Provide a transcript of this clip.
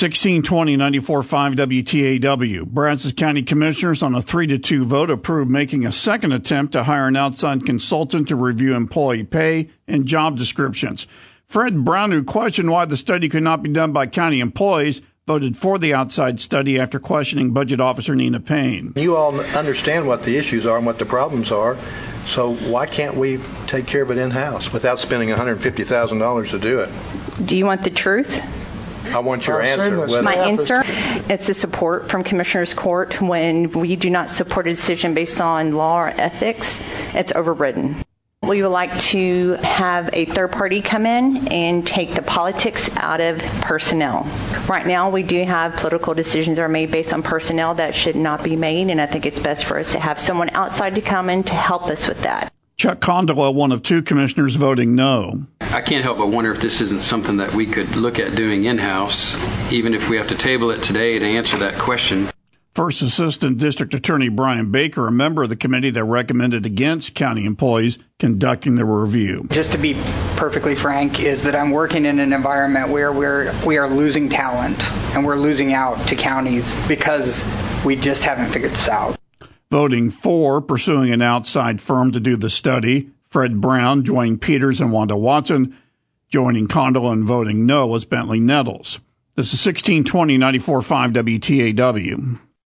1620-94.5 WTAW. Brazos County Commissioners on a 3-2 vote approved making a second attempt to hire an outside consultant to review employee pay and job descriptions. Fred Brown, who questioned why the study could not be done by county employees, voted for the outside study after questioning Budget Officer Nina Payne. You all understand what the issues are and what the problems are, so why can't we take care of it in-house without spending $150,000 to do it? Do you want the truth? I want your answer. My answer, it's the support from Commissioners Court. When we do not support a decision based on law or ethics, it's overridden. We would like to have a third party come in and take the politics out of personnel. Right now, we do have political decisions that are made based on personnel that should not be made, and I think it's best for us to have someone outside to come in to help us with that. Chuck Condola, one of two commissioners voting no. I can't help but wonder if this isn't something that we could look at doing in-house, even if we have to table it today to answer that question. First Assistant District Attorney Brian Baker, a member of the committee that recommended against county employees conducting the review. Just to be perfectly frank, is that I'm working in an environment where we are losing talent and we're losing out to counties because we just haven't figured this out. Voting for pursuing an outside firm to do the study, Fred Brown, Dwayne Peters, and Wanda Watson. Joining Condola in voting no was Bentley Nettles. This is 1620-94.5 WTAW.